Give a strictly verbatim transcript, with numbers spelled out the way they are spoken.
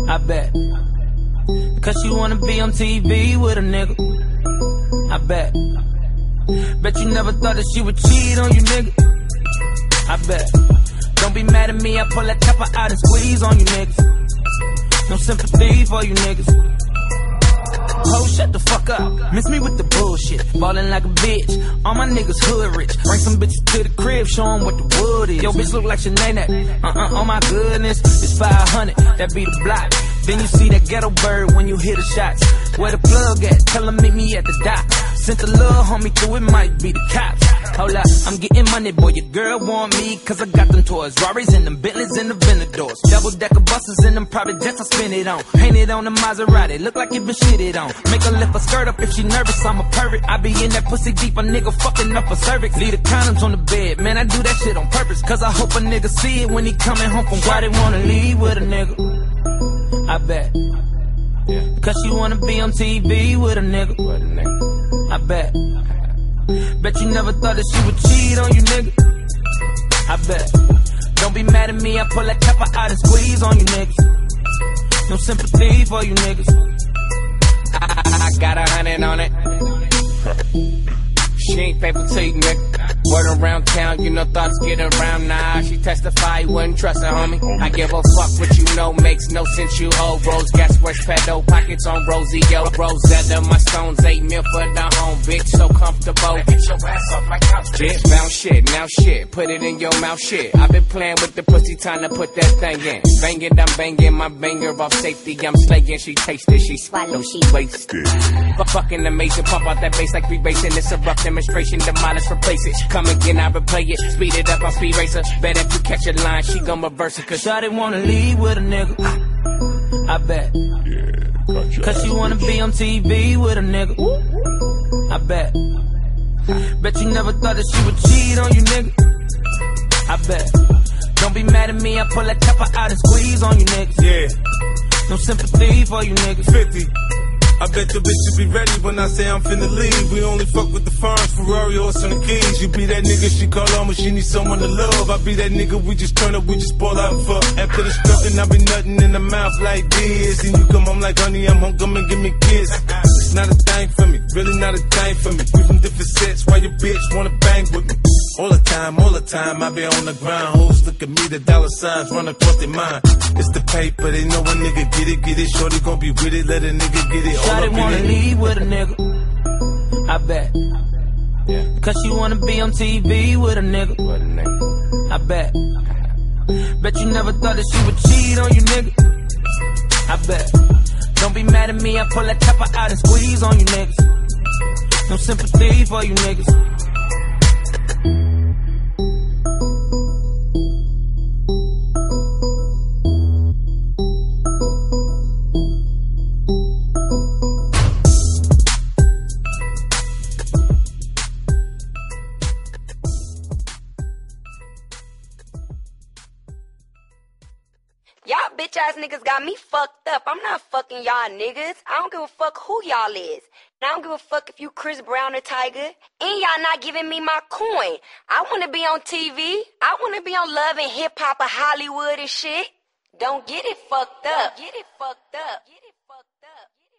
I bet. Cause you wanna be on T V with a nigga. I bet. Bet you never thought that she would cheat on you, nigga. I bet. Don't be mad at me, I pull that chopper out and squeeze on you niggas. No sympathy for you niggas. Oh, shut the fuck up. Miss me with the bullshit. Ballin' like a bitch. All my niggas hood rich. Bring some bitches to the crib, show 'em what the wood is. Yo, bitch look like Sinead. Uh-uh, oh my goodness. It's five hundred, that be the block. Then you see that ghetto bird when you hear the shots. Where the plug at? Tell 'em meet me at the dock. Sent a little homie through, it might be the cops. Hold up, I'm getting money, boy, your girl want me. Cause I got them toys, Rarries and them Bentleys and the Venadors. Double decker buses and them private jets I spin it on. Painted on the Maserati, look like it been shitted on. Make her lift her skirt up if she nervous, I'm a pervert. I be in that pussy deep, a nigga fucking up a cervix. Leave the condoms on the bed, man, I do that shit on purpose. Cause I hope a nigga see it when he coming home from why they wanna leave with a nigga. I bet. Cause she wanna be on T V with a nigga. I bet. Bet you never thought that she would cheat on you, nigga. I bet. Don't be mad at me, I pull that chopper out and squeeze on you niggas. No sympathy for you niggas. I, I got a hundred on it. She ain't faithful to you, nigga. Word around town, you know thoughts get around. Nah, she testify, you wouldn't trust her, homie. I give a fuck what you know, makes no sense, you old. Rose gas, fresh pedo, pockets on Rosie, yo. Rosetta, my stones, eight mil for the home, bitch, so comfortable. Get your ass off my couch, bitch. Bounce shit, now shit, put it in your mouth, shit. I been playing with the pussy, time to put that thing in. Bang it, I'm banging my banger off safety, I'm slaying. She tasted, she swallowed, she wasted. Fucking amazing, pump out that bass like we racing. It's a rough demonstration, demolish, replace it. Come again, I replay it. Speed it up, I'm speed racer. Bet if you catch a line, she gon' reverse it. Cause I didn't wanna leave with a nigga. I bet. Yeah, cause she wanna be on T V with a nigga. I bet. Bet you never thought that she would cheat on you, nigga. I bet. Don't be mad at me, I pull that chopper out and squeeze on you niggas. Yeah. No sympathy for you niggas. fifty. I bet the bitch should be ready when I say I'm finna leave. We only fuck with the farms, Ferrari, horse and the keys. You be that nigga she call on when she need someone to love. I be that nigga we just turn up, we just ball out and fuck. After the stuffing, I be nutting in the mouth like this. And you come home like honey, I'm home, come and give me a kiss. It's not a thing for me, really not a thing for me. We from different sets, why your bitch wanna bang with me? All the time, all the time, I be on the grind. Hoes look at me, the dollar signs run across their mind. It's the paper, they know a nigga get it, get it. Shorty gon' be with it, let a nigga get it. All up wanna in leave with a nigga. I bet. Yeah. Cause she wanna be on T V with a nigga. I bet. Bet you never thought that she would cheat on you, nigga. I bet. Don't be mad at me, I pull that chopper out and squeeze on you niggas. No sympathy for you niggas. Y'all bitch ass niggas got me fucked up. I'm not fucking y'all niggas. I don't give a fuck who y'all is. And I don't give a fuck if you Chris Brown or Tiger. And y'all not giving me my coin. I wanna be on T V. I wanna be on Love and Hip Hop or Hollywood and shit. Don't get it fucked up. Get it fucked up. Get it fucked up.